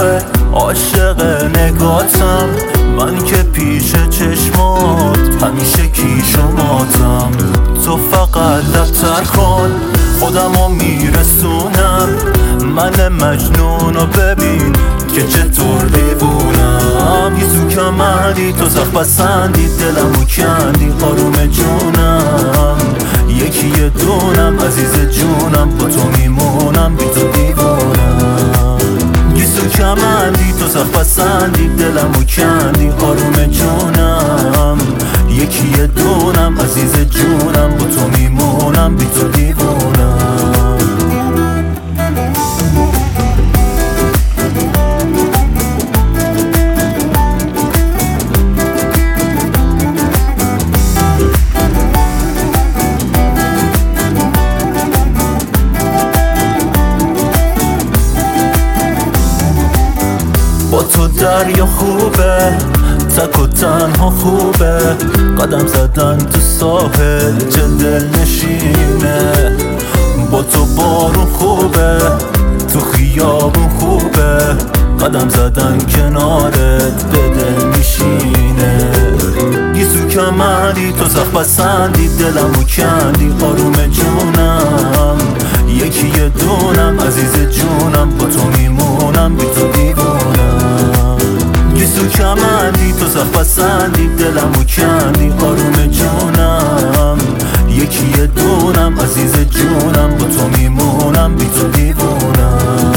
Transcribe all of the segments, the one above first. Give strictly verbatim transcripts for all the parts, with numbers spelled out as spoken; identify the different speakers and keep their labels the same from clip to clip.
Speaker 1: خوبه، عاشق نگاتم من که پیش چشمات همیشه کیش و ماتم. تو فقط لبتر کن خودمو میرسونم، من مجنونو ببین که چطور دیوونم. یه تو کمردی تو زخ بسندی دلمو کندی آروم جونم، یکی یه دونم عزیز جونم با تو میمونم بی تو دیوونم. یه تو کمردی تو زخ بسندی دلمو کندی آروم جونم، یکی یه دونم عزیز جونم با تو میمونم بی تو دیوونم. با تو دریا خوبه، تک و تنها خوبه، قدم زدن تو ساحل چه دل نشینه. با تو بارون خوبه، تو خیابون خوبه، قدم زدن کنارت به دل میشینه. گیسو کمردی تو زخ بسندی دلمو کندی آروم جونم، یکی یه دونم عزیز جونم با تو میمونم بی تو دیوونم. گیسو کمردی تو زخ بسندی دلمو کندی آروم جونم، یکی یه دونم عزیز جونم با تو میمونم بی تو دیوونم.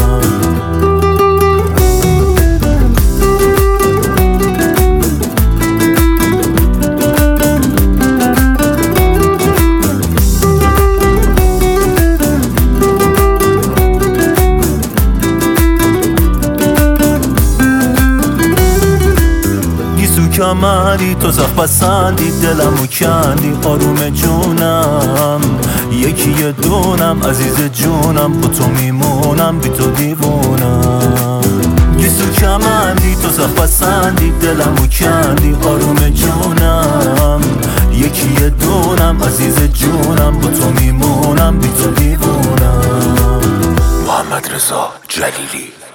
Speaker 1: کمری تو زخ بسندی دلمو کندی آروم جونم، یکی یه دونم عزیز جونم با تو میمونم بی تو دیوونم. گیسو کمندی تو زخ بسندی دلمو کندی آروم جونم، یکی یه دونم عزیز جونم با تو میمونم بی تو دیوونم. محمد رضا جلیلی.